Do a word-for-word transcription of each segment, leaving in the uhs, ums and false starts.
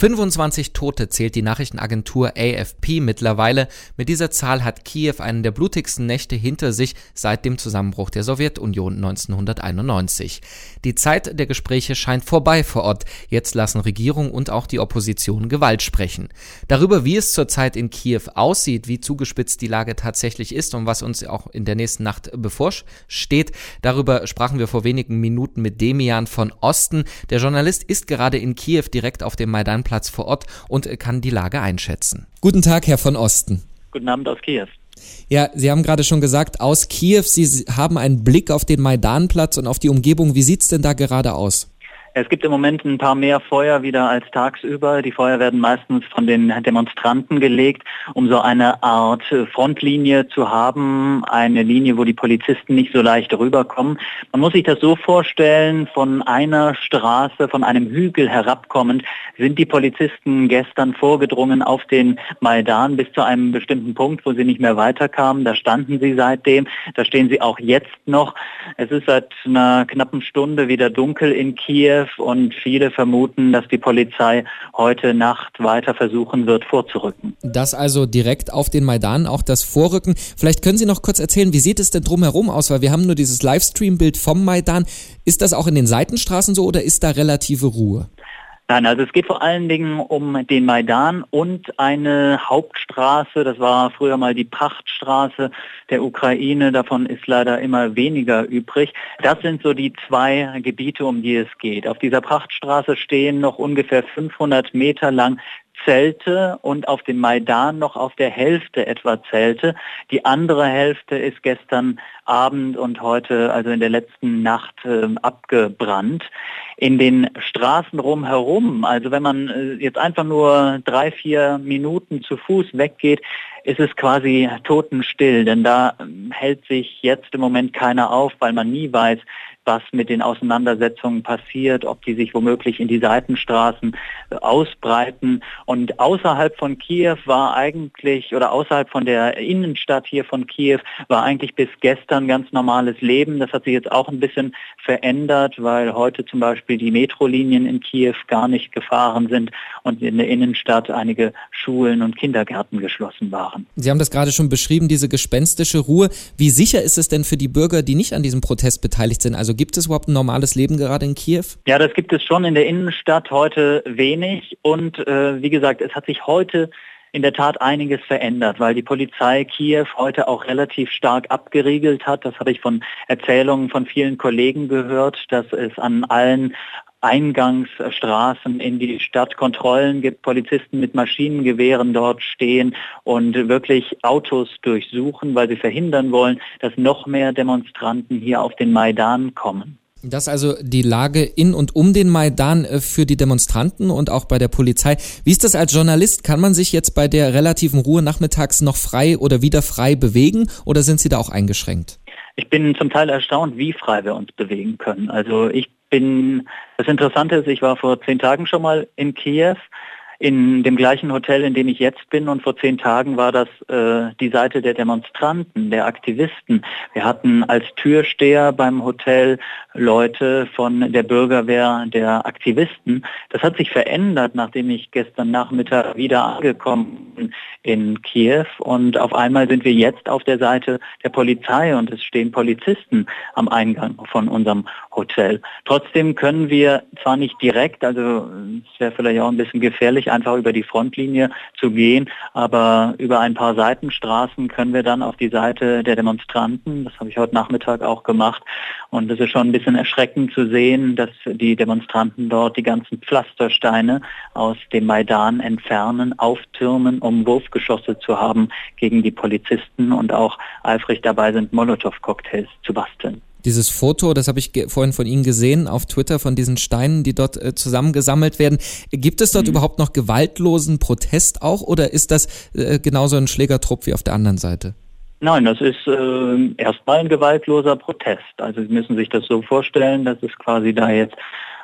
fünfundzwanzig Tote zählt die Nachrichtenagentur A F P mittlerweile. Mit dieser Zahl hat Kiew einen der blutigsten Nächte hinter sich seit dem Zusammenbruch der Sowjetunion neunzehnhunderteinundneunzig. Die Zeit der Gespräche scheint vorbei vor Ort. Jetzt lassen Regierung und auch die Opposition Gewalt sprechen. Darüber, wie es zurzeit in Kiew aussieht, wie zugespitzt die Lage tatsächlich ist und was uns auch in der nächsten Nacht bevorsteht, darüber sprachen wir vor wenigen Minuten mit Demian von Osten. Der Journalist ist gerade in Kiew direkt auf dem Maidan Platz vor Ort und kann die Lage einschätzen. Guten Tag, Herr von Osten. Guten Abend aus Kiew. Ja, Sie haben gerade schon gesagt, aus Kiew, Sie haben einen Blick auf den Maidanplatz und auf die Umgebung. Wie sieht's denn da gerade aus? Es gibt im Moment ein paar mehr Feuer wieder als tagsüber. Die Feuer werden meistens von den Demonstranten gelegt, um so eine Art Frontlinie zu haben, eine Linie, wo die Polizisten nicht so leicht rüberkommen. Man muss sich das so vorstellen, von einer Straße, von einem Hügel herabkommend, sind die Polizisten gestern vorgedrungen auf den Maidan bis zu einem bestimmten Punkt, wo sie nicht mehr weiterkamen. Da standen sie seitdem, da stehen sie auch jetzt noch. Es ist seit einer knappen Stunde wieder dunkel in Kiew. Und viele vermuten, dass die Polizei heute Nacht weiter versuchen wird, vorzurücken. Das also direkt auf den Maidan, auch das Vorrücken. Vielleicht können Sie noch kurz erzählen, wie sieht es denn drumherum aus? Weil wir haben nur dieses Livestream-Bild vom Maidan. Ist das auch in den Seitenstraßen so oder ist da relative Ruhe? Nein, also es geht vor allen Dingen um den Maidan und eine Hauptstraße, das war früher mal die Prachtstraße der Ukraine, davon ist leider immer weniger übrig. Das sind so die zwei Gebiete, um die es geht. Auf dieser Prachtstraße stehen noch ungefähr fünfhundert Meter lang Zelte und auf dem Maidan noch auf der Hälfte etwa Zelte. Die andere Hälfte ist gestern Abend und heute, also in der letzten Nacht, äh, abgebrannt. In den Straßen rumherum, also wenn man äh, jetzt einfach nur drei, vier Minuten zu Fuß weggeht, ist es quasi totenstill, denn da äh, hält sich jetzt im Moment keiner auf, weil man nie weiß, was mit den Auseinandersetzungen passiert, ob die sich womöglich in die Seitenstraßen äh, ausbreiten. Und außerhalb von Kiew war eigentlich, oder außerhalb von der Innenstadt hier von Kiew, war eigentlich bis gestern ganz normales Leben. Das hat sich jetzt auch ein bisschen verändert, weil heute zum Beispiel die Metrolinien in Kiew gar nicht gefahren sind und in der Innenstadt einige Schulen und Kindergärten geschlossen waren. Sie haben das gerade schon beschrieben, diese gespenstische Ruhe. Wie sicher ist es denn für die Bürger, die nicht an diesem Protest beteiligt sind? Also gibt es überhaupt ein normales Leben gerade in Kiew? Ja, das gibt es schon in der Innenstadt heute wenig und äh, wie gesagt, es hat sich heute in der Tat einiges verändert, weil die Polizei Kiew heute auch relativ stark abgeriegelt hat. Das habe ich von Erzählungen von vielen Kollegen gehört, dass es an allen Eingangsstraßen in die Stadt Kontrollen gibt, Polizisten mit Maschinengewehren dort stehen und wirklich Autos durchsuchen, weil sie verhindern wollen, dass noch mehr Demonstranten hier auf den Maidan kommen. Das ist also die Lage in und um den Maidan für die Demonstranten und auch bei der Polizei. Wie ist das als Journalist? Kann man sich jetzt bei der relativen Ruhe nachmittags noch frei oder wieder frei bewegen oder sind Sie da auch eingeschränkt? Ich bin zum Teil erstaunt, wie frei wir uns bewegen können. Also ich bin, das Interessante ist, ich war vor zehn Tagen schon mal in Kiew, in dem gleichen Hotel, in dem ich jetzt bin, und vor zehn Tagen war das äh, die Seite der Demonstranten, der Aktivisten. Wir hatten als Türsteher beim Hotel Leute von der Bürgerwehr der Aktivisten. Das hat sich verändert, nachdem ich gestern Nachmittag wieder angekommen bin in Kiew, und auf einmal sind wir jetzt auf der Seite der Polizei und es stehen Polizisten am Eingang von unserem Hotel. Trotzdem können wir zwar nicht direkt, also es wäre vielleicht auch ein bisschen gefährlich, einfach über die Frontlinie zu gehen, aber über ein paar Seitenstraßen können wir dann auf die Seite der Demonstranten. Das habe ich heute Nachmittag auch gemacht und es ist schon ein bisschen erschreckend zu sehen, dass die Demonstranten dort die ganzen Pflastersteine aus dem Maidan entfernen, auftürmen, um Wurfgeschosse zu haben gegen die Polizisten und auch eifrig dabei sind, Molotow-Cocktails zu basteln. Dieses Foto, das habe ich ge- vorhin von Ihnen gesehen auf Twitter, von diesen Steinen, die dort äh, zusammengesammelt werden. Gibt es dort mhm. überhaupt noch gewaltlosen Protest auch oder ist das äh, genauso ein Schlägertrupp wie auf der anderen Seite? Nein, das ist äh, erstmal ein gewaltloser Protest. Also Sie müssen sich das so vorstellen, dass es quasi da jetzt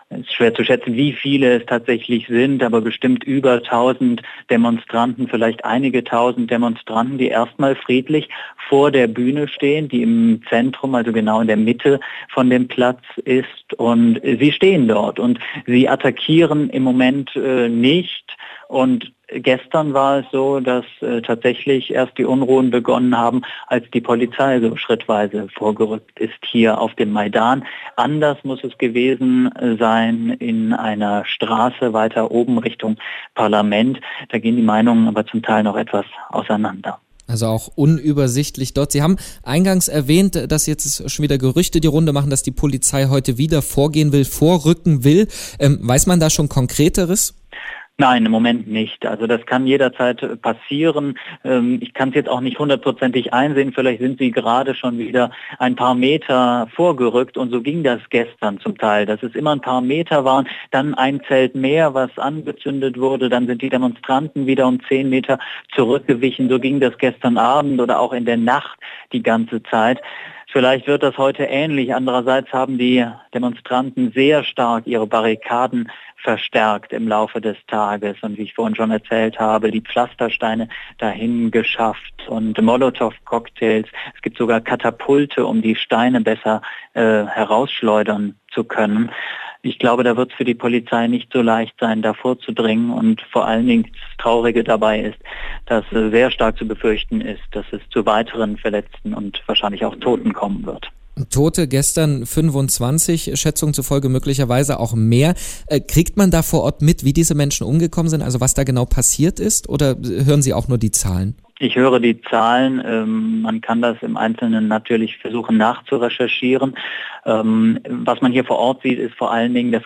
Es ist schwer zu schätzen, wie viele es tatsächlich sind, aber bestimmt über tausend Demonstranten, vielleicht einige tausend Demonstranten, die erstmal friedlich vor der Bühne stehen, die im Zentrum, also genau in der Mitte von dem Platz ist. Und sie stehen dort und sie attackieren im Moment äh, nicht. Und gestern war es so, dass äh, tatsächlich erst die Unruhen begonnen haben, als die Polizei so schrittweise vorgerückt ist hier auf dem Maidan. Anders muss es gewesen sein in einer Straße weiter oben Richtung Parlament. Da gehen die Meinungen aber zum Teil noch etwas auseinander. Also auch unübersichtlich dort. Sie haben eingangs erwähnt, dass jetzt schon wieder Gerüchte die Runde machen, dass die Polizei heute wieder vorgehen will, vorrücken will. Ähm, weiß man da schon Konkreteres? Nein, im Moment nicht. Also das kann jederzeit passieren. Ich kann es jetzt auch nicht hundertprozentig einsehen. Vielleicht sind sie gerade schon wieder ein paar Meter vorgerückt und so ging das gestern zum Teil, dass es immer ein paar Meter waren, dann ein Zelt mehr, was angezündet wurde, dann sind die Demonstranten wieder um zehn Meter zurückgewichen. So ging das gestern Abend oder auch in der Nacht die ganze Zeit. Vielleicht wird das heute ähnlich. Andererseits haben die Demonstranten sehr stark ihre Barrikaden verstärkt im Laufe des Tages. Und wie ich vorhin schon erzählt habe, die Pflastersteine dahin geschafft und Molotow-Cocktails. Es gibt sogar Katapulte, um die Steine besser äh, herausschleudern zu können. Ich glaube, da wird es für die Polizei nicht so leicht sein, da vorzudringen. Und vor allen Dingen das Traurige dabei ist, dass äh, sehr stark zu befürchten ist, dass es zu weiteren Verletzten und wahrscheinlich auch Toten kommen wird. Tote gestern fünfundzwanzig, Schätzungen zufolge möglicherweise auch mehr. Äh, kriegt man da vor Ort mit, wie diese Menschen umgekommen sind, also was da genau passiert ist, oder hören Sie auch nur die Zahlen? Ich höre die Zahlen. Ähm, man kann das im Einzelnen natürlich versuchen nachzurecherchieren. Ähm, was man hier vor Ort sieht, ist vor allen Dingen das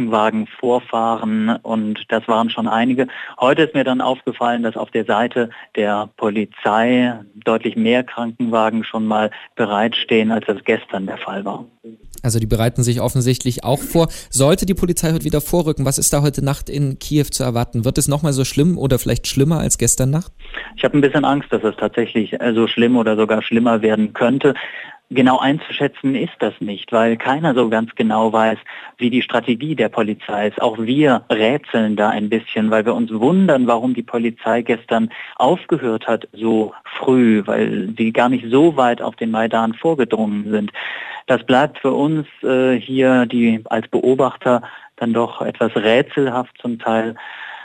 Krankenwagenvorfahren und das waren schon einige. Heute ist mir dann aufgefallen, dass auf der Seite der Polizei deutlich mehr Krankenwagen schon mal bereitstehen, als das gestern der Fall war. Also die bereiten sich offensichtlich auch vor. Sollte die Polizei heute wieder vorrücken, was ist da heute Nacht in Kiew zu erwarten? Wird es nochmal so schlimm oder vielleicht schlimmer als gestern Nacht? Ich habe ein bisschen Angst, dass es tatsächlich so schlimm oder sogar schlimmer werden könnte. Genau einzuschätzen ist das nicht, weil keiner so ganz genau weiß, wie die Strategie der Polizei ist. Auch wir rätseln da ein bisschen, weil wir uns wundern, warum die Polizei gestern aufgehört hat so früh, weil sie gar nicht so weit auf den Maidan vorgedrungen sind. Das bleibt für uns äh, hier die als Beobachter dann doch etwas rätselhaft zum Teil.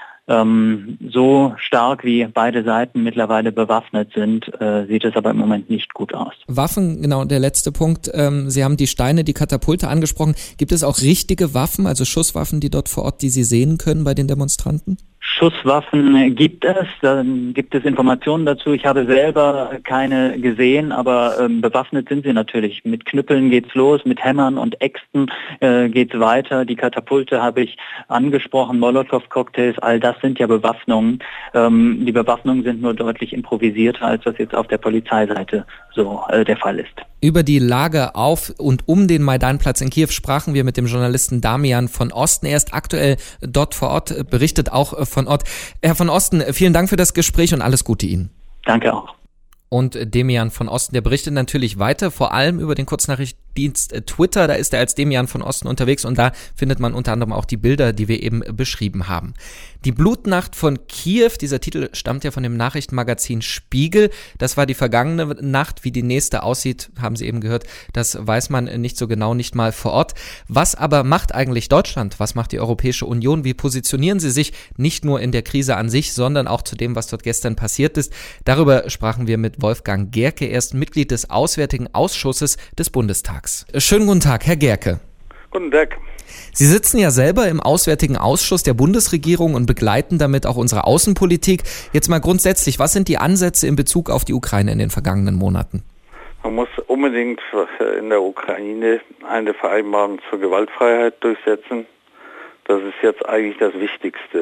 Ähm, so stark wie beide Seiten mittlerweile bewaffnet sind, äh, sieht es aber im Moment nicht gut aus. Waffen, genau, der letzte Punkt. Ähm, Sie haben die Steine, die Katapulte angesprochen. Gibt es auch richtige Waffen, also Schusswaffen, die dort vor Ort, die Sie sehen können bei den Demonstranten? Schusswaffen gibt es, dann gibt es Informationen dazu. Ich habe selber keine gesehen, aber ähm, bewaffnet sind sie natürlich. Mit Knüppeln geht's los, mit Hämmern und Äxten äh, geht's weiter. Die Katapulte habe ich angesprochen, Molotow-Cocktails, all das sind ja Bewaffnungen. Ähm, die Bewaffnungen sind nur deutlich improvisierter, als das jetzt auf der Polizeiseite so äh, der Fall ist. Über die Lage auf und um den Maidanplatz in Kiew sprachen wir mit dem Journalisten Damian von Osten. Er ist aktuell dort vor Ort, berichtet auch von Ort. Herr von Osten, vielen Dank für das Gespräch und alles Gute Ihnen. Danke auch. Und Demian von Osten, der berichtet natürlich weiter, vor allem über den Kurznachrichtendienst Twitter. Da ist er als Demian von Osten unterwegs und da findet man unter anderem auch die Bilder, die wir eben beschrieben haben. Die Blutnacht von Kiew, dieser Titel stammt ja von dem Nachrichtenmagazin Spiegel. Das war die vergangene Nacht. Wie die nächste aussieht, haben Sie eben gehört, das weiß man nicht so genau, nicht mal vor Ort. Was aber macht eigentlich Deutschland? Was macht die Europäische Union? Wie positionieren sie sich nicht nur in der Krise an sich, sondern auch zu dem, was dort gestern passiert ist? Darüber sprachen wir mit Wolfgang Gerke. Er ist Mitglied des Auswärtigen Ausschusses des Bundestags. Schönen guten Tag, Herr Gerke. Guten Tag. Sie sitzen ja selber im Auswärtigen Ausschuss der Bundesregierung und begleiten damit auch unsere Außenpolitik. Jetzt mal grundsätzlich, was sind die Ansätze in Bezug auf die Ukraine in den vergangenen Monaten? Man muss unbedingt in der Ukraine eine Vereinbarung zur Gewaltfreiheit durchsetzen. Das ist jetzt eigentlich das Wichtigste.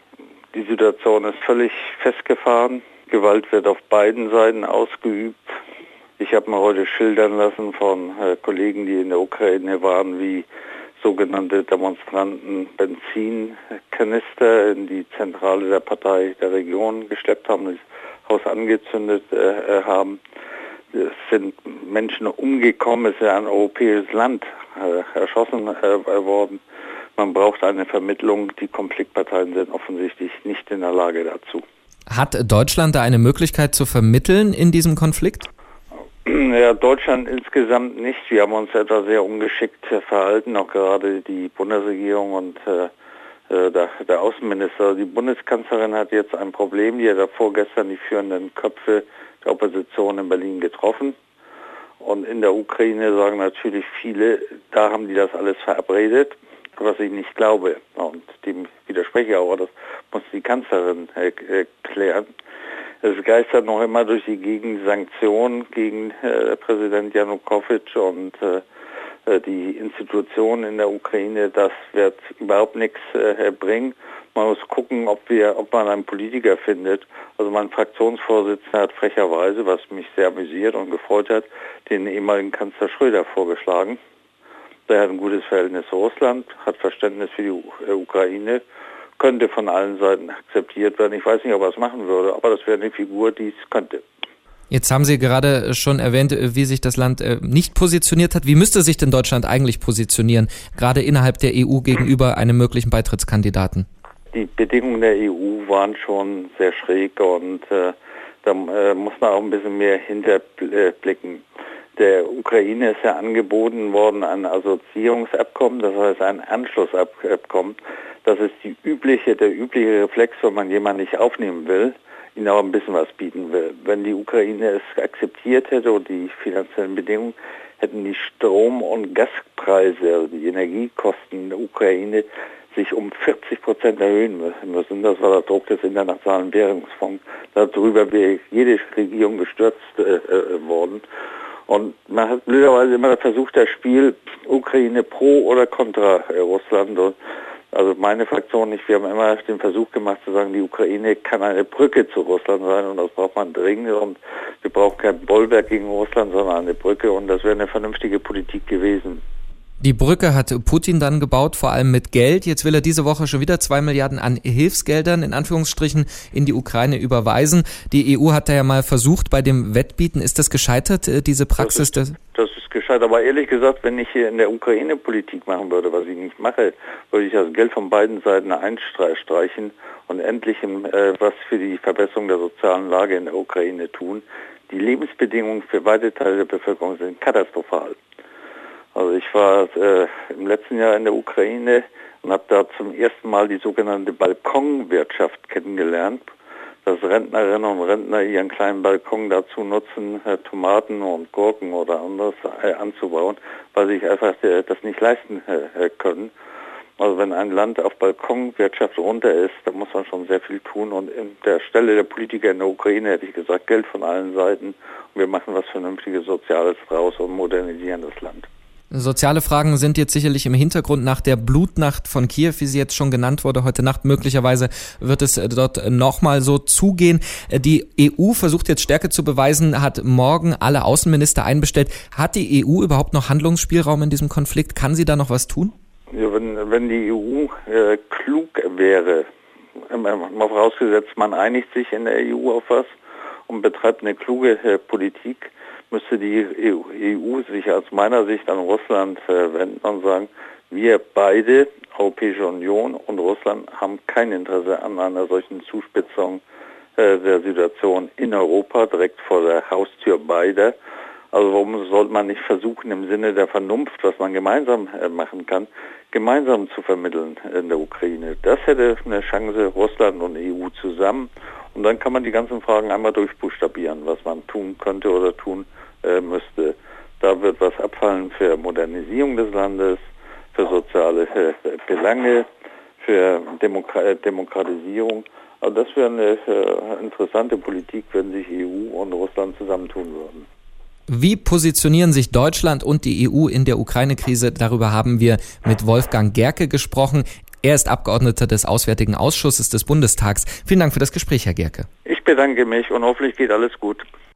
Die Situation ist völlig festgefahren. Gewalt wird auf beiden Seiten ausgeübt. Ich habe mir heute schildern lassen von äh, Kollegen, die in der Ukraine waren, wie sogenannte Demonstranten Benzinkanister in die Zentrale der Partei der Region geschleppt haben, das Haus angezündet äh, haben. Es sind Menschen umgekommen, es ist ja ein europäisches Land äh, erschossen äh, worden. Man braucht eine Vermittlung. Die Konfliktparteien sind offensichtlich nicht in der Lage dazu. Hat Deutschland da eine Möglichkeit zu vermitteln in diesem Konflikt? Ja, Deutschland insgesamt nicht. Wir haben uns etwa sehr ungeschickt verhalten, auch gerade die Bundesregierung und äh, der, der Außenminister. Die Bundeskanzlerin hat jetzt ein Problem. Die hat davor gestern die führenden Köpfe der Opposition in Berlin getroffen. Und in der Ukraine sagen natürlich viele, da haben die das alles verabredet, was ich nicht glaube. Und dem widerspreche ich auch, das muss die Kanzlerin erklären. Es geistert noch immer durch die Gegend Sanktionen gegen äh, Präsident Janukowitsch und äh, die Institutionen in der Ukraine. Das wird überhaupt nichts äh, bringen. Man muss gucken, ob wir, ob man einen Politiker findet. Also mein Fraktionsvorsitzender hat frecherweise, was mich sehr amüsiert und gefreut hat, den ehemaligen Kanzler Schröder vorgeschlagen. Der hat ein gutes Verhältnis zu Russland, hat Verständnis für die U- Ukraine, könnte von allen Seiten akzeptiert werden. Ich weiß nicht, ob er es machen würde, aber das wäre eine Figur, die es könnte. Jetzt haben Sie gerade schon erwähnt, wie sich das Land nicht positioniert hat. Wie müsste sich denn Deutschland eigentlich positionieren, gerade innerhalb der E U gegenüber einem möglichen Beitrittskandidaten? Die Bedingungen der E U waren schon sehr schräg und äh, da äh, muss man auch ein bisschen mehr hinterblicken. Der Ukraine ist ja angeboten worden ein Assoziierungsabkommen, das heißt ein Anschlussabkommen. Das ist die übliche, der übliche Reflex, wenn man jemanden nicht aufnehmen will, ihnen auch ein bisschen was bieten will. Wenn die Ukraine es akzeptiert hätte und die finanziellen Bedingungen, hätten die Strom- und Gaspreise, also die Energiekosten der Ukraine, sich um vierzig Prozent erhöhen müssen. Das war der Druck des Internationalen Währungsfonds. Darüber wäre jede Regierung gestürzt äh, worden. Und man hat blöderweise immer versucht, das Spiel Ukraine pro oder kontra äh, Russland. Und also meine Fraktion nicht, wir haben immer den Versuch gemacht zu sagen, die Ukraine kann eine Brücke zu Russland sein und das braucht man dringend und wir brauchen kein Bollwerk gegen Russland, sondern eine Brücke und das wäre eine vernünftige Politik gewesen. Die Brücke hat Putin dann gebaut, vor allem mit Geld. Jetzt will er diese Woche schon wieder zwei Milliarden an Hilfsgeldern in Anführungsstrichen in die Ukraine überweisen. Die E U hat da ja mal versucht bei dem Wettbieten. Ist das gescheitert, diese Praxis? Das ist, das ist gescheitert. Aber ehrlich gesagt, wenn ich hier in der Ukraine Politik machen würde, was ich nicht mache, würde ich das Geld von beiden Seiten einstreichen und endlich äh, was für die Verbesserung der sozialen Lage in der Ukraine tun. Die Lebensbedingungen für weite Teile der Bevölkerung sind katastrophal. Also ich war äh, im letzten Jahr in der Ukraine und habe da zum ersten Mal die sogenannte Balkonwirtschaft kennengelernt, dass Rentnerinnen und Rentner ihren kleinen Balkon dazu nutzen, äh, Tomaten und Gurken oder anderes äh, anzubauen, weil sie sich einfach äh, das nicht leisten äh, können. Also wenn ein Land auf Balkonwirtschaft runter ist, dann muss man schon sehr viel tun. Und an der Stelle der Politiker in der Ukraine hätte ich gesagt, Geld von allen Seiten. Und wir machen was Vernünftiges, Soziales draus und modernisieren das Land. Soziale Fragen sind jetzt sicherlich im Hintergrund nach der Blutnacht von Kiew, wie sie jetzt schon genannt wurde, heute Nacht. Möglicherweise wird es dort nochmal so zugehen. Die E U versucht jetzt Stärke zu beweisen, hat morgen alle Außenminister einbestellt. Hat die E U überhaupt noch Handlungsspielraum in diesem Konflikt? Kann sie da noch was tun? Ja, wenn, wenn die E U äh, klug wäre, mal vorausgesetzt, man einigt sich in der E U auf was und betreibt eine kluge äh, Politik, müsste die E U sich aus meiner Sicht an Russland äh, wenden und sagen, wir beide, Europäische Union und Russland, haben kein Interesse an einer solchen Zuspitzung äh, der Situation in Europa, direkt vor der Haustür beider. Also warum sollte man nicht versuchen, im Sinne der Vernunft, was man gemeinsam äh, machen kann, gemeinsam zu vermitteln in der Ukraine? Das hätte eine Chance, Russland und E U zusammen. Und dann kann man die ganzen Fragen einmal durchbuchstabieren, was man tun könnte oder tun äh, müsste. Da wird was abfallen für Modernisierung des Landes, für soziale äh, Belange, für Demokra- Demokratisierung. Aber das wäre eine äh, interessante Politik, wenn sich E U und Russland zusammentun würden. Wie positionieren sich Deutschland und die E U in der Ukraine-Krise? Darüber haben wir mit Wolfgang Gerke gesprochen. Er ist Abgeordneter des Auswärtigen Ausschusses des Bundestags. Vielen Dank für das Gespräch, Herr Gerke. Ich bedanke mich und hoffentlich geht alles gut.